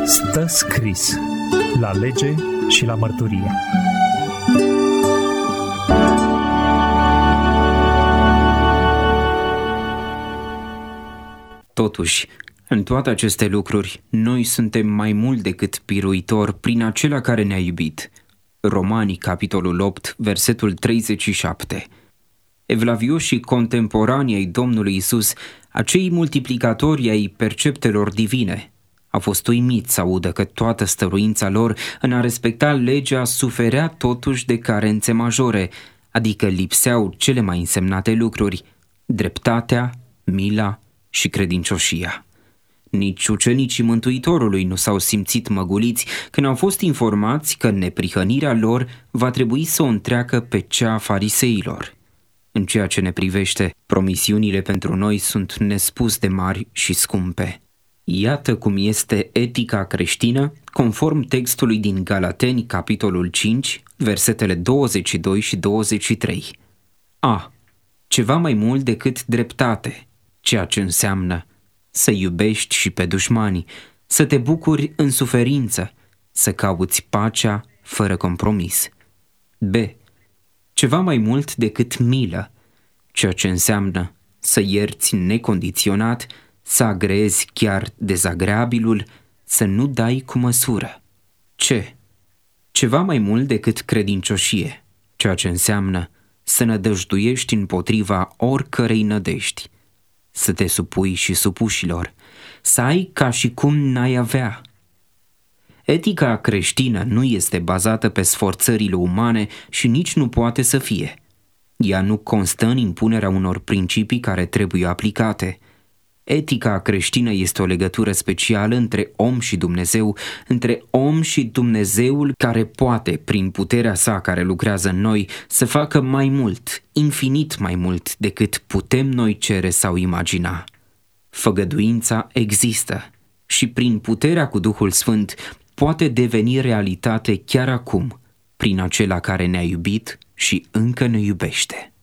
Stă scris la lege și la mărturie. Totuși, în toate aceste lucruri, noi suntem mai mult decât biruitori prin acela care ne-a iubit. Romani, capitolul 8, versetul 37. Evlavioșii contemporanii ai Domnului Isus, acei multiplicatori ai perceptelor divine, au fost uimiți să audă că toată stăruința lor în a respecta legea suferea totuși de carențe majore, adică lipseau cele mai însemnate lucruri: dreptatea, mila și credincioșia. Nici ucenicii Mântuitorului nu s-au simțit măguliți când au fost informați că neprihănirea lor va trebui să o întreacă pe cea a fariseilor. În ceea ce ne privește, promisiunile pentru noi sunt nespus de mari și scumpe. Iată cum este etica creștină, conform textului din Galateni, capitolul 5, versetele 22 și 23. A. Ceva mai mult decât dreptate, ceea ce înseamnă să iubești și pe dușmani, să te bucuri în suferință, să cauți pacea fără compromis. B. Ceva mai mult decât milă, ceea ce înseamnă să ierți necondiționat, să agrezi chiar dezagreabilul, să nu dai cu măsură. C. Ceva mai mult decât credincioșie, ceea ce înseamnă să nădăjduiești împotriva oricărei nădejdi, să te supui și supușilor, să ai ca și cum n-ai avea. Etica creștină nu este bazată pe sforțările umane și nici nu poate să fie. Ea nu constă în impunerea unor principii care trebuie aplicate. Etica creștină este o legătură specială între om și Dumnezeu, între om și Dumnezeul care poate, prin puterea sa care lucrează în noi, să facă mai mult, infinit mai mult decât putem noi cere sau imagina. Făgăduința există și prin puterea cu Duhul Sfânt poate deveni realitate chiar acum, prin acela care ne-a iubit și încă ne iubește.